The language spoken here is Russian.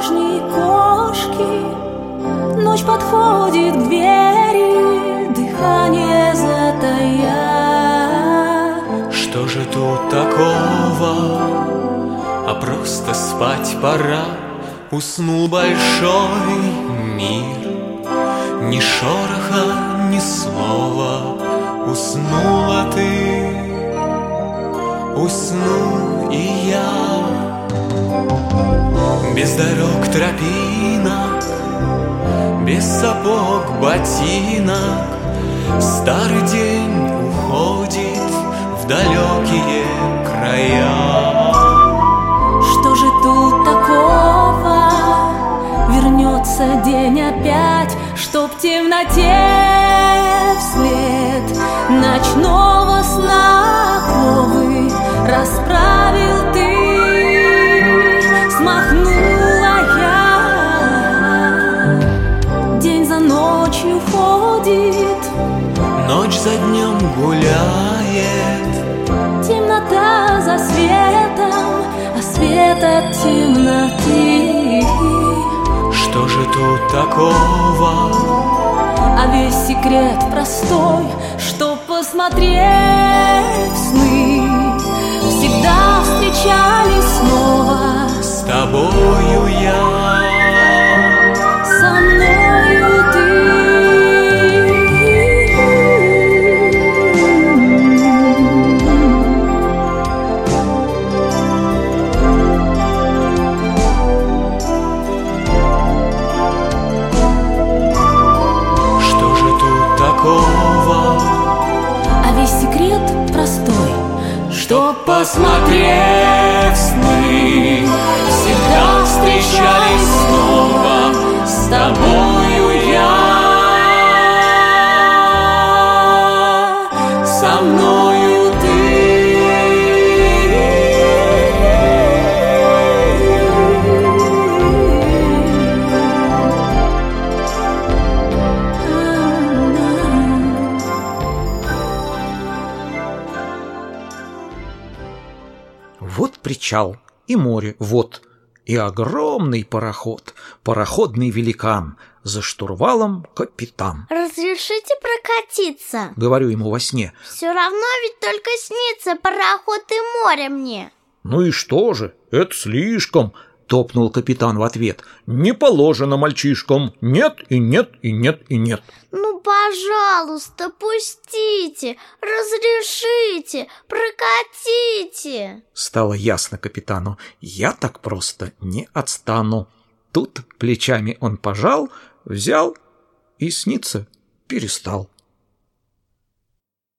осторожней кошки. Ночь подходит к двери, дыхание затая. Что же тут такого? А просто спать пора. Уснул большой мир. Ни шороха, ни слова. Уснула ты, усну и я. Без дорог, тропинок, без сапог, ботинок. Старый день уходит в далекие края. Что же тут такого? Вернется день опять, чтоб в темноте вслед ночного сна оковы расправил ты, смахнула я. День за ночью ходит, ночь за днем гуляет. темнота за светом, а свет от темноты. Что же тут такого? А весь секрет простой, чтоб посмотреть в сны, всегда встречались снова С тобою я, со мною ты. А весь секрет простой, чтоб посмотреть сны, всегда встречались снова с тобою я, со мною ты. Вот причал, и море, вот, и огромный пароход, пароходный великан, за штурвалом капитан. Разрешите прокатиться? Говорю ему во сне. Все равно ведь только снится пароход и море мне. Ну и что же, это слишком, топнул капитан в ответ. Не положено мальчишкам, нет и нет и нет и нет. Ну, пожалуйста, пустите, разрешите, прокатите. Стало ясно капитану, я так просто не отстану. Тут плечами он пожал, взял и сниться перестал.